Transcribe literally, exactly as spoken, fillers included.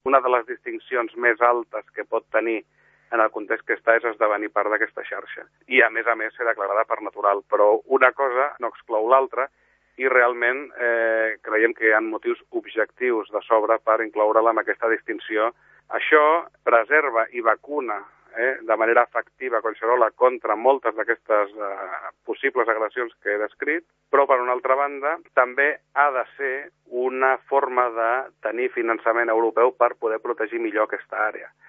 una de les distincions més altes que pot tenir en el context que està és esdevenir part d'aquesta xarxa. I, a més a més, ser declarada per natural. Però una cosa no exclou l'altra i realment eh, creiem que hi ha motius objectius de sobre per incloure-la en aquesta distinció. Això preserva i vacuna eh, de manera efectiva Collserola contra moltes d'aquestes eh, possibles agressions que he descrit, però, per una altra banda, també ha de ser una forma de tenir finançament europeu per poder protegir millor aquesta àrea.